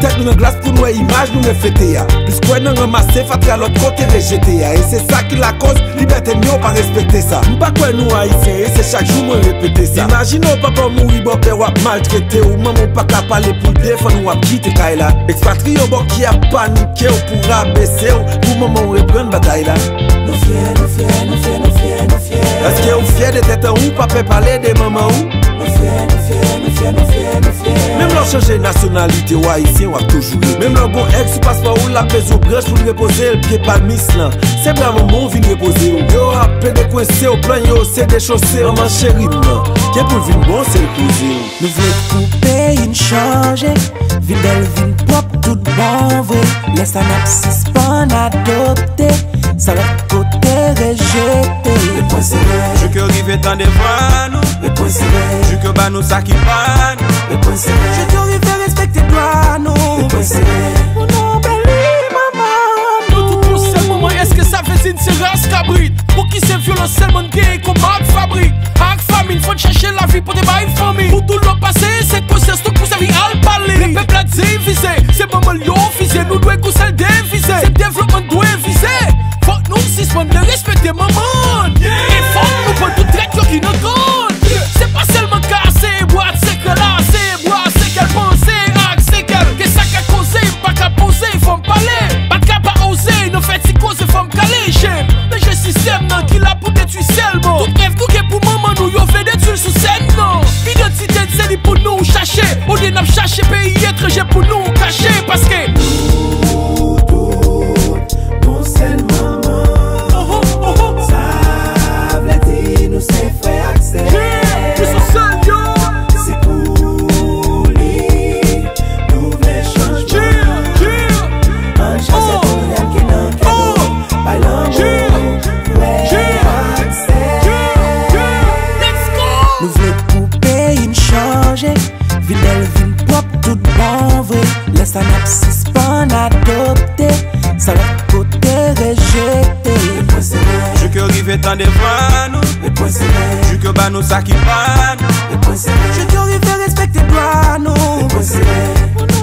tête nous en glace pour nous image nous refléter. Plus quoi nous ramasser fait à l'autre côté rejeter. Et c'est ça qui la cause, liberté mieux pas respecter ça. Pas quoi nous haïtiens, et c'est chaque jour moi répéter ça. Imaginons papa mourir, bon père ou maltraité, ou maman pas capable parler pour défendre ou quitter Kaila. Expatrié au bord qui a paniqué ou pour abaisser ou pour maman reprendre bataille là. Nous fiers, nous fiers, nous fiers, nous fiers, nous fiers. Est-ce que vous fiers de tête ou papa parler de maman ou? Nous fiers, nous fiers, nous fiers, nous fiers, nous fiers. Même leur changer nationalité ou haïtien ou a toujours. Même leur bon ex ou passeport ou la pèse au branche pour reposer le pied pas miss là. C'est bien maman vient reposer. Yo a plein de coincés au plan yo c'est des chaussées maman chérie là. Qui pour vivre bon c'est le poser. Nous voulons couper une changer. Ville belle, ville propre, tout bon vrai. Laisse un abscisse pas adopté. Ça va côté rejeté. Le point serré. Je que rive tant devant nous. Le point serré. Je que bah nous ça qui pas nous. Le point serré. Je te rive respecter toi nous. Le point serré. On embellit maman. Nous tout pour seul moment. Est-ce que ça fait une séance cabrit? Pour qui c'est violence seulement gay comme Marc fabrique. Avec famille, faut chercher la vie pour des bails famille. Pour tout le passé, c'est conscience tout pour sa vie à le parler. Le peuple a divisé, c'est maman lion visé. Nous devons conseiller diviser. C'est développement doit viser. Faut que nous suspendons de respecter maman. Et faut que nous prenions tout traite qui nous compte. C'est pas seulement casser, boîte, c'est que là, c'est boire, c'est qu'elle pense, c'est qu'elle. Que ça qu'a causé, pas qu'à poser, faut me parler. Pas qu'à pas oser, nous fait si cause, faut me caler. J'aime, mais j'ai système non qui l'a pour détruire seulement. Tout rêve nous qui pour maman, nous y'en fait détruire sous scène, non. Identité de celle pour nous chercher. Au lieu de chercher pays étranger pour nous cacher. Parce que laisse un abscisse pas adopté. Ça va côté rejeté. Le point serré. Je que rive tant devant nous. Le point serré. Je que bah nous ça qui pas nous. Le point serré. Je te rive respecter toi nous. Le point serré.